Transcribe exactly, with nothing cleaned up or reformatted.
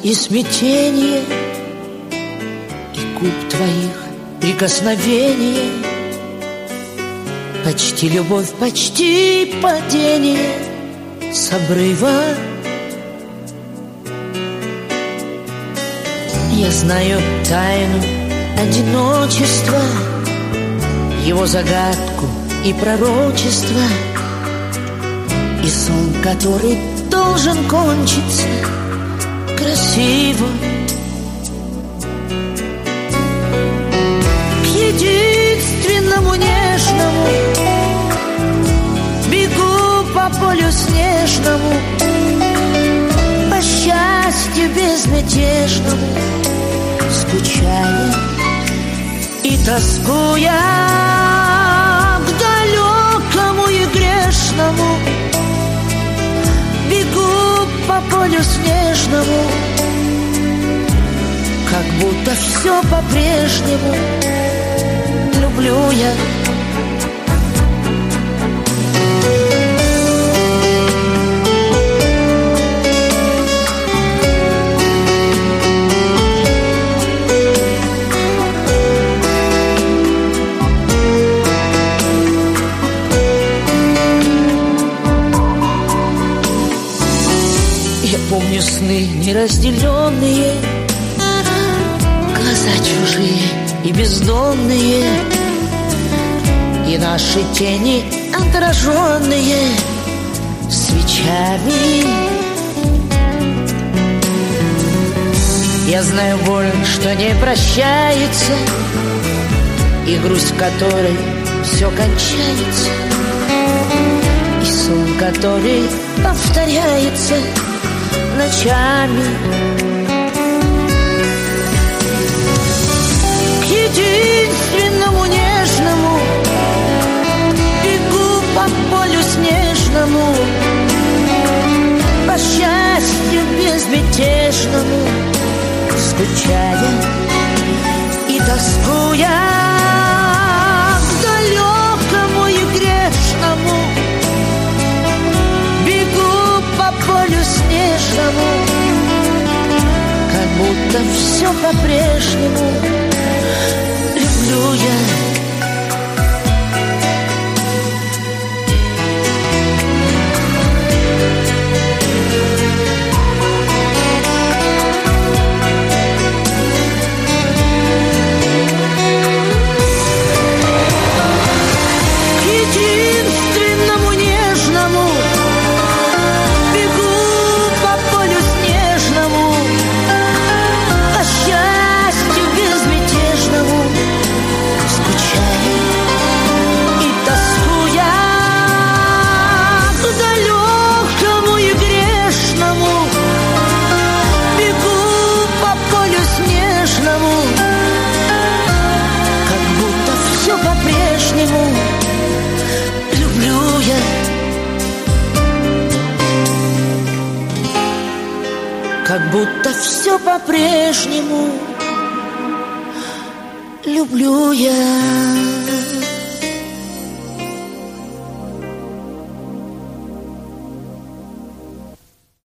и смятение, и губ твоих прикосновение, почти любовь, почти падение с обрыва. Я знаю тайну одиночества, его загадку и пророчество, и сон, который должен кончиться красиво. К единственному нежному бегу по полю снежному, по счастью безмятежному, скучая и тоскуя к далекому и грешному. Бегу по полю снежному, как будто все по-прежнему. Люблю я. Помню сны неразделенные, глаза чужие и бездонные, и наши тени отраженные свечами. Я знаю боль, что не прощается, и грусть, в которой все кончается, и сон, который повторяется ночами. К единственному нежному бегу по полю снежному, по счастью безмятежному, скучая и тоскуя к далекому и грешному. Бегу по полю снежному, как будто все по-прежнему. Люблю я. Как будто все по-прежнему. Люблю я.